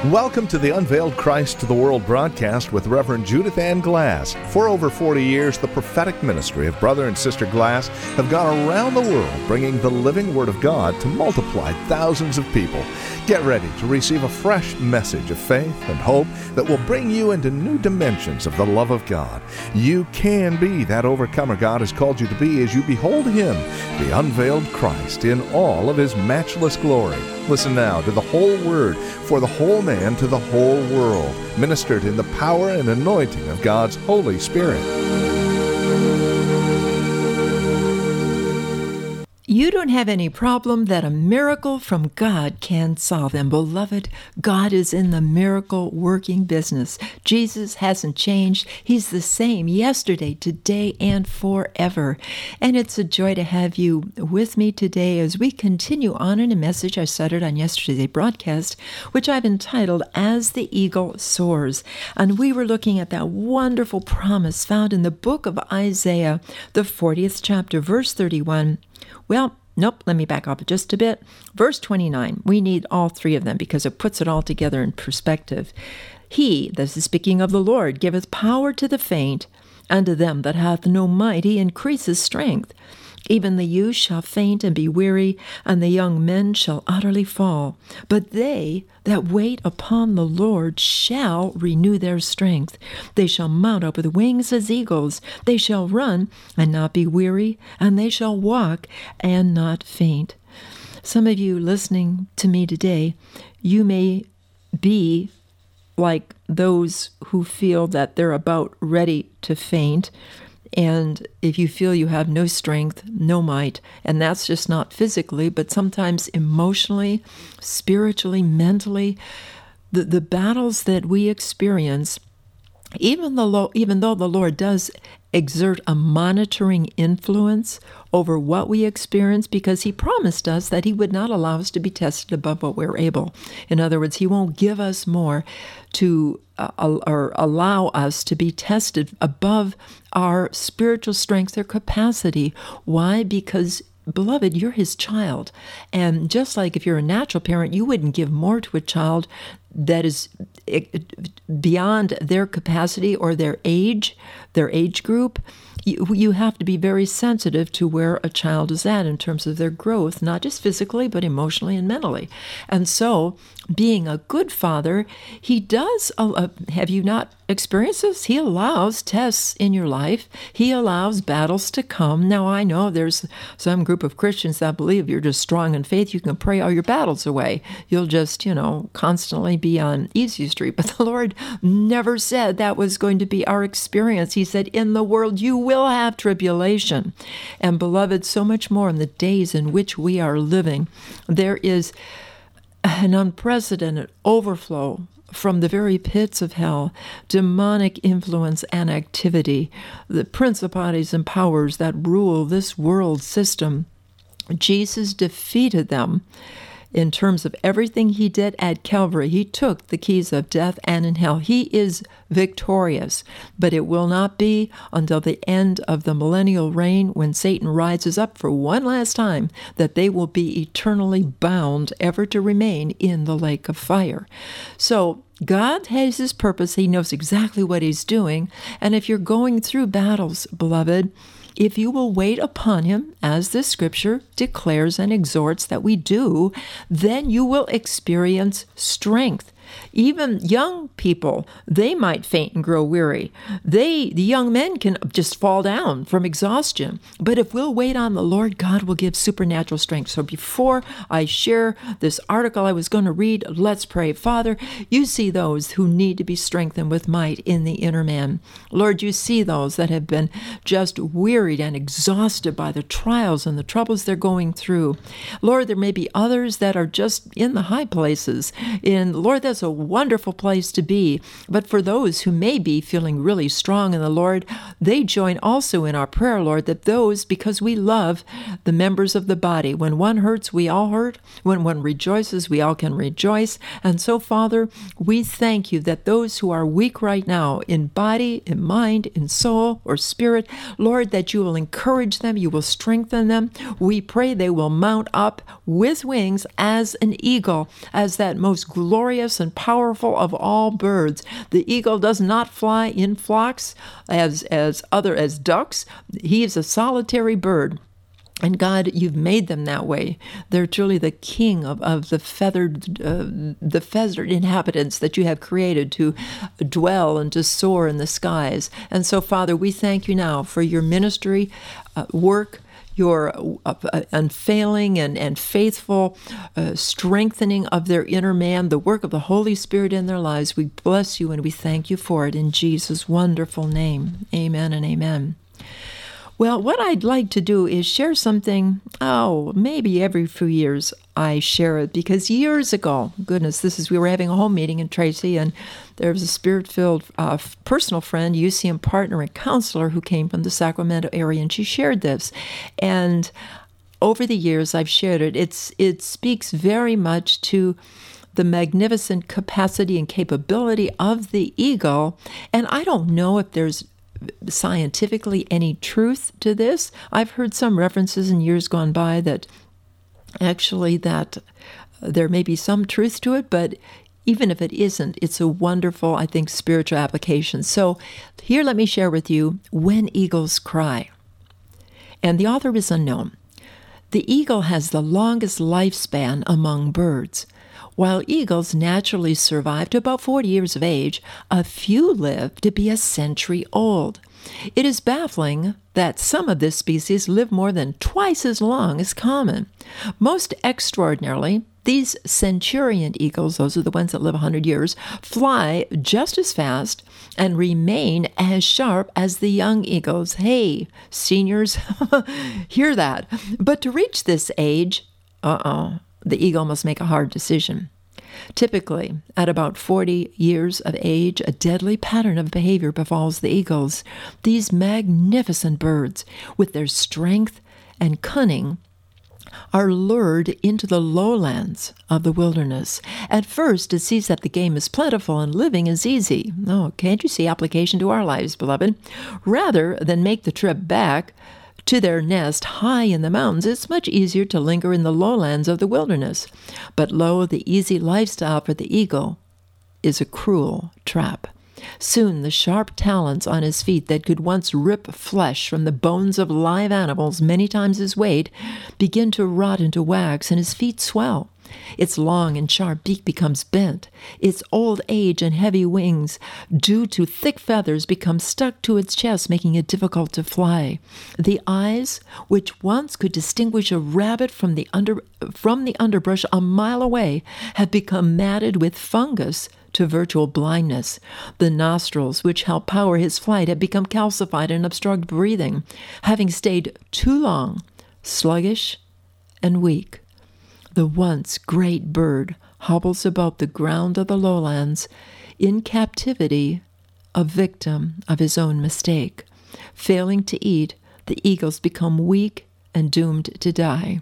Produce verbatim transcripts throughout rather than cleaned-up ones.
Welcome to the Unveiled Christ to the World broadcast with Reverend Judith Ann Glass. For over forty years, the prophetic ministry of Brother and Sister Glass have gone around the world bringing the living Word of God to multiply thousands of people. Get ready to receive a fresh message of faith and hope that will bring you into new dimensions of the love of God. You can be that overcomer God has called you to be as you behold Him, the unveiled Christ, in all of His matchless glory. Listen now to the whole Word for the whole man to the whole world, ministered in the power and anointing of God's Holy Spirit. You don't have any problem that a miracle from God can't solve. And beloved, God is in the miracle working business. Jesus hasn't changed. He's the same yesterday, today, and forever. And it's a joy to have you with me today as we continue on in a message I started on yesterday's broadcast, which I've entitled, As the Eagle Soars. And we were looking at that wonderful promise found in the book of Isaiah, the fortieth chapter, verse thirty-one. Well, nope, let me back up just a bit. Verse twenty-nine, we need all three of them because it puts it all together in perspective. He, this is speaking of the Lord, giveth power to the faint, and to them that hath no might he increases strength. Even the youth shall faint and be weary, and the young men shall utterly fall. But they that wait upon the Lord shall renew their strength. They shall mount up with wings as eagles. They shall run and not be weary, and they shall walk and not faint. Some of you listening to me today, you may be like those who feel that they're about ready to faint. And if you feel you have no strength, no might, and that's just not physically, but sometimes emotionally, spiritually, mentally, the, the battles that we experience, even though, even though the Lord does exert a monitoring influence over what we experience, because He promised us that He would not allow us to be tested above what we're able. In other words, He won't give us more to uh, or allow us to be tested above our spiritual strength or capacity. Why? Because beloved, you're His child. And just like if you're a natural parent, you wouldn't give more to a child that is beyond their capacity or their age, their age group. You, you have to be very sensitive to where a child is at in terms of their growth, not just physically, but emotionally and mentally. And so, being a good father, He does, uh, have you not experienced this? He allows tests in your life. He allows battles to come. Now, I know there's some group of Christians that believe you're just strong in faith. You can pray all your battles away. You'll just, you know, constantly be on easy street. But the Lord never said that was going to be our experience. He said, in the world you will have tribulation. And beloved, so much more in the days in which we are living, there is an unprecedented overflow from the very pits of hell, demonic influence and activity, the principalities and powers that rule this world system. Jesus defeated them in terms of everything He did at Calvary. He took the keys of death and in hell. He is victorious, but it will not be until the end of the millennial reign, when Satan rises up for one last time, that they will be eternally bound ever to remain in the lake of fire. So God has His purpose. He knows exactly what He's doing. And if you're going through battles, beloved, if you will wait upon Him, as this scripture declares and exhorts that we do, then you will experience strength. Even young people, they might faint and grow weary. They, the young men, can just fall down from exhaustion. But if we'll wait on the Lord, God will give supernatural strength. So before I share this article I was going to read, let's pray. Father, you see those who need to be strengthened with might in the inner man. Lord, you see those that have been just wearied and exhausted by the trials and the troubles they're going through. Lord, there may be others that are just in the high places. And Lord, that's a wonderful place to be. But for those who may be feeling really strong in the Lord, they join also in our prayer, Lord, that those, because we love the members of the body, when one hurts, we all hurt. When one rejoices, we all can rejoice. And so, Father, we thank you that those who are weak right now in body, in mind, in soul, or spirit, Lord, that you will encourage them, you will strengthen them. We pray they will mount up with wings as an eagle, as that most glorious and and powerful of all birds. The eagle does not fly in flocks as as other as ducks. He is a solitary bird. And God, you've made them that way. They're truly the king of, of the feathered, uh, the feathered inhabitants that you have created to dwell and to soar in the skies. And so, Father, we thank you now for your ministry, uh, work, your uh, uh, unfailing and, and faithful uh, strengthening of their inner man, the work of the Holy Spirit in their lives. We bless you and we thank you for it in Jesus' wonderful name. Amen and amen. Well, what I'd like to do is share something, oh, maybe every few years I share it, because years ago, goodness, this is, we were having a home meeting in Tracy, and there was a spirit-filled uh, personal friend, U C M partner and counselor who came from the Sacramento area, and she shared this. And over the years, I've shared it. It's It speaks very much to the magnificent capacity and capability of the eagle, and I don't know if there's scientifically any truth to this. I've heard some references in years gone by that actually that there may be some truth to it, but even if it isn't, it's a wonderful, I think, spiritual application. So here, let me share with you When Eagles Cry. And the author is unknown. The eagle has the longest lifespan among birds. While eagles naturally survive to about forty years of age, a few live to be a century old. It is baffling that some of this species live more than twice as long as common. Most extraordinarily, these centurion eagles, those are the ones that live one hundred years, fly just as fast and remain as sharp as the young eagles. Hey, seniors, hear that. But to reach this age, uh-oh, the eagle must make a hard decision. Typically, at about forty years of age, a deadly pattern of behavior befalls the eagles. These magnificent birds, with their strength and cunning, are lured into the lowlands of the wilderness. At first, it seems that the game is plentiful and living is easy. Oh, can't you see application to our lives, beloved? Rather than make the trip back to their nest high in the mountains, it's much easier to linger in the lowlands of the wilderness. But lo, the easy lifestyle for the eagle is a cruel trap. Soon the sharp talons on his feet that could once rip flesh from the bones of live animals many times his weight begin to rot into wax, and his feet swell. Its long and sharp beak becomes bent. Its old age and heavy wings, due to thick feathers, become stuck to its chest, making it difficult to fly. The eyes, which once could distinguish a rabbit from the under from the underbrush a mile away, have become matted with fungus to virtual blindness. The nostrils, which help power his flight, have become calcified and obstruct breathing, having stayed too long, sluggish and weak. The once great bird hobbles about the ground of the lowlands, in captivity, a victim of his own mistake. Failing to eat, the eagles become weak and doomed to die.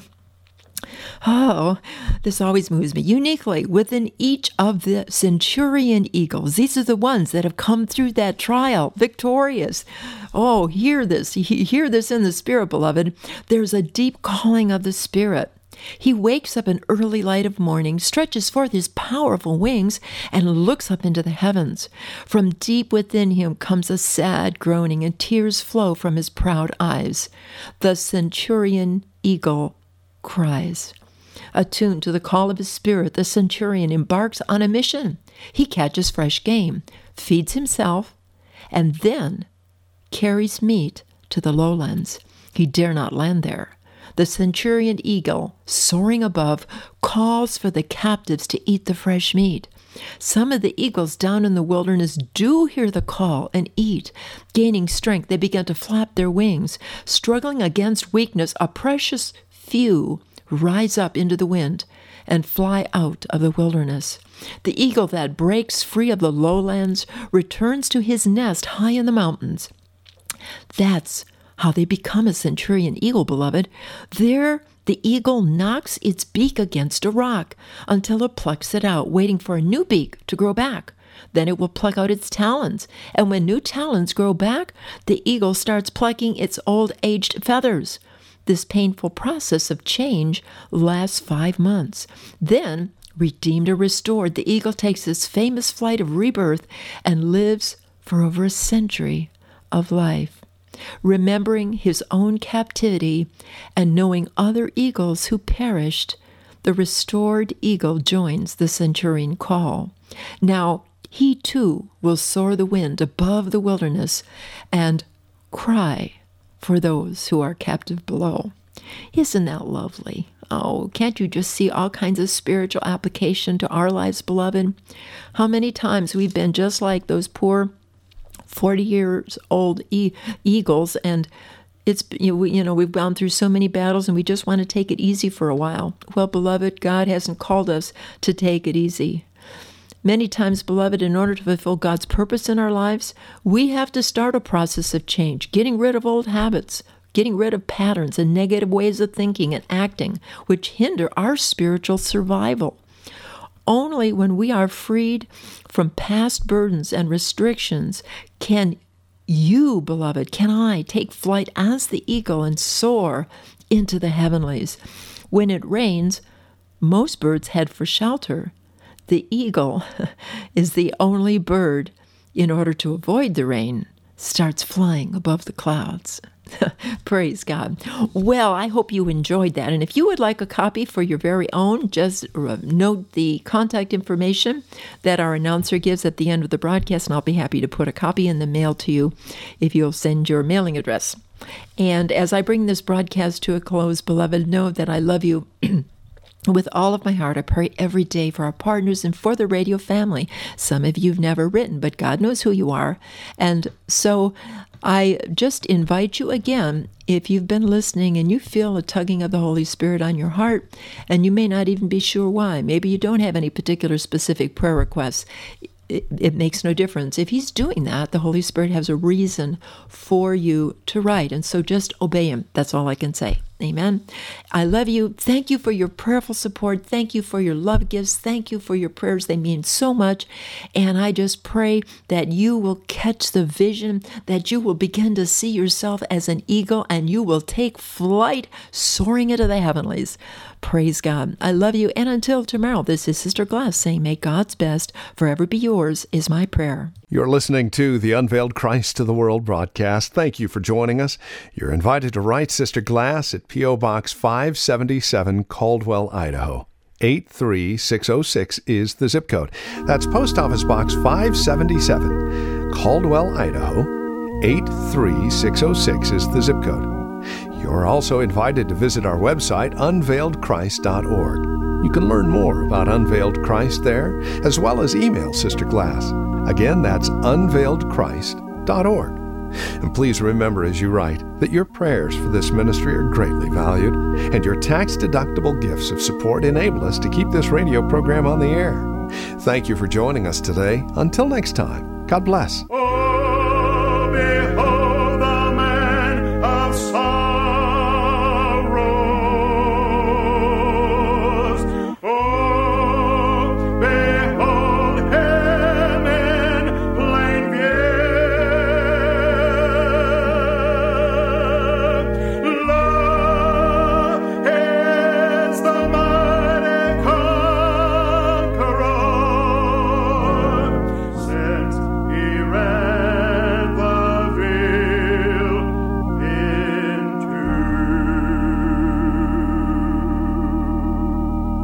Oh, this always moves me. Uniquely, within each of the centurion eagles, these are the ones that have come through that trial, victorious. Oh, hear this. Hear this in the Spirit, beloved. There's a deep calling of the Spirit. He wakes up in early light of morning, stretches forth his powerful wings, and looks up into the heavens. From deep within him comes a sad groaning, and tears flow from his proud eyes. The centurion eagle cries. Attuned to the call of his spirit, the centurion embarks on a mission. He catches fresh game, feeds himself, and then carries meat to the lowlands. He dare not land there. The centurion eagle, soaring above, calls for the captives to eat the fresh meat. Some of the eagles down in the wilderness do hear the call and eat. Gaining strength, they begin to flap their wings. Struggling against weakness, a precious few rise up into the wind and fly out of the wilderness. The eagle that breaks free of the lowlands returns to his nest high in the mountains. That's how they become a centurion eagle, beloved. There, the eagle knocks its beak against a rock until it plucks it out, waiting for a new beak to grow back. Then it will pluck out its talons. And when new talons grow back, the eagle starts plucking its old aged feathers. This painful process of change lasts five months. Then, Redeemed or restored, the eagle takes its famous flight of rebirth and lives for over a century of life. Remembering his own captivity and knowing other eagles who perished, the restored eagle joins the centurion call. Now, he too will soar the wind above the wilderness and cry for those who are captive below. Isn't that lovely? Oh, can't you just see all kinds of spiritual application to our lives, beloved? How many times we've been just like those poor forty years old e- eagles, and it's you know, we, you know we've gone through so many battles, and we just want to take it easy for a while. Well, beloved, God hasn't called us to take it easy. Many times, beloved, in order to fulfill God's purpose in our lives, we have to start a process of change, getting rid of old habits, getting rid of patterns and negative ways of thinking and acting, which hinder our spiritual survival. Only when we are freed from past burdens and restrictions can you, beloved, can I take flight as the eagle and soar into the heavenlies. When it rains, most birds head for shelter. The eagle is the only bird, in order to avoid the rain, starts flying above the clouds. Praise God. Well, I hope you enjoyed that. And if you would like a copy for your very own, just note the contact information that our announcer gives at the end of the broadcast, and I'll be happy to put a copy in the mail to you if you'll send your mailing address. And as I bring this broadcast to a close, beloved, know that I love you with all of my heart. I pray every day for our partners and for the radio family. Some of you have never written, but God knows who you are. And so I just invite you again, if you've been listening and you feel a tugging of the Holy Spirit on your heart, and you may not even be sure why, maybe you don't have any particular specific prayer requests, it, it makes no difference. If he's doing that, the Holy Spirit has a reason for you to write, and so just obey him. That's all I can say. Amen. I love you. Thank you for your prayerful support. Thank you for your love gifts. Thank you for your prayers. They mean so much. And I just pray that you will catch the vision, that you will begin to see yourself as an eagle, and you will take flight soaring into the heavenlies. Praise God. I love you. And until tomorrow, this is Sister Glass saying, may God's best forever be yours is my prayer. You're listening to the Unveiled Christ to the World broadcast. Thank you for joining us. You're invited to write Sister Glass at P O. Box five seventy-seven, Caldwell, Idaho. eight three six oh six is the zip code. That's Post Office Box five seventy-seven, Caldwell, Idaho. eight three six oh six is the zip code. You're also invited to visit our website, unveiled christ dot org. You can learn more about Unveiled Christ there, as well as email Sister Glass. Again, that's unveiled christ dot org. And please remember as you write that your prayers for this ministry are greatly valued, and your tax-deductible gifts of support enable us to keep this radio program on the air. Thank you for joining us today. Until next time, God bless.